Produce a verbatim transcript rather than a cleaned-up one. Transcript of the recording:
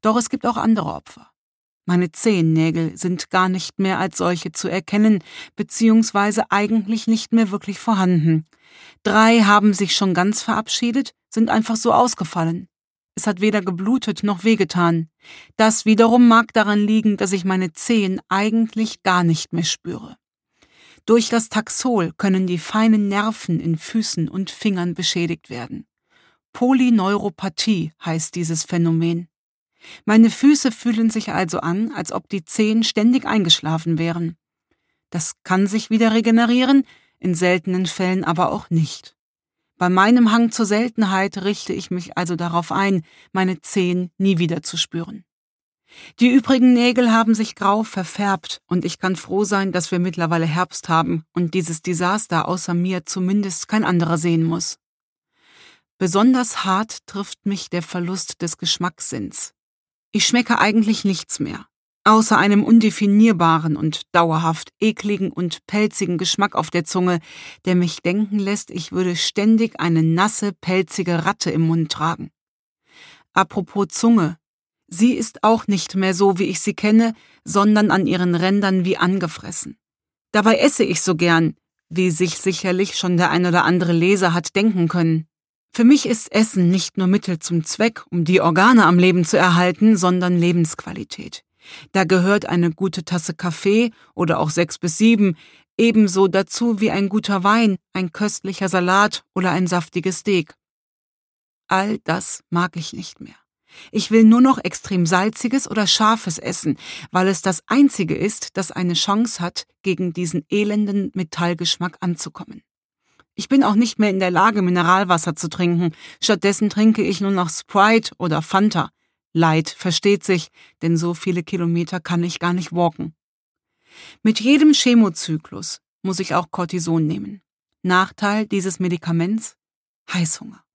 Doch es gibt auch andere Opfer. Meine Zehennägel sind gar nicht mehr als solche zu erkennen, beziehungsweise eigentlich nicht mehr wirklich vorhanden. Drei haben sich schon ganz verabschiedet, sind einfach so ausgefallen. Es hat weder geblutet noch wehgetan. Das wiederum mag daran liegen, dass ich meine Zehen eigentlich gar nicht mehr spüre. Durch das Taxol können die feinen Nerven in Füßen und Fingern beschädigt werden. Polyneuropathie heißt dieses Phänomen. Meine Füße fühlen sich also an, als ob die Zehen ständig eingeschlafen wären. Das kann sich wieder regenerieren, in seltenen Fällen aber auch nicht. Bei meinem Hang zur Seltenheit richte ich mich also darauf ein, meine Zehen nie wieder zu spüren. Die übrigen Nägel haben sich grau verfärbt und ich kann froh sein, dass wir mittlerweile Herbst haben und dieses Desaster außer mir zumindest kein anderer sehen muss. Besonders hart trifft mich der Verlust des Geschmackssinns. Ich schmecke eigentlich nichts mehr, außer einem undefinierbaren und dauerhaft ekligen und pelzigen Geschmack auf der Zunge, der mich denken lässt, ich würde ständig eine nasse, pelzige Ratte im Mund tragen. Apropos Zunge, sie ist auch nicht mehr so, wie ich sie kenne, sondern an ihren Rändern wie angefressen. Dabei esse ich so gern, wie sich sicherlich schon der ein oder andere Leser hat denken können. Für mich ist Essen nicht nur Mittel zum Zweck, um die Organe am Leben zu erhalten, sondern Lebensqualität. Da gehört eine gute Tasse Kaffee oder auch sechs bis sieben ebenso dazu wie ein guter Wein, ein köstlicher Salat oder ein saftiges Steak. All das mag ich nicht mehr. Ich will nur noch extrem salziges oder scharfes essen, weil es das Einzige ist, das eine Chance hat, gegen diesen elenden Metallgeschmack anzukommen. Ich bin auch nicht mehr in der Lage, Mineralwasser zu trinken. Stattdessen trinke ich nur noch Sprite oder Fanta. Light, versteht sich, denn so viele Kilometer kann ich gar nicht walken. Mit jedem Chemozyklus muss ich auch Cortison nehmen. Nachteil dieses Medikaments? Heißhunger.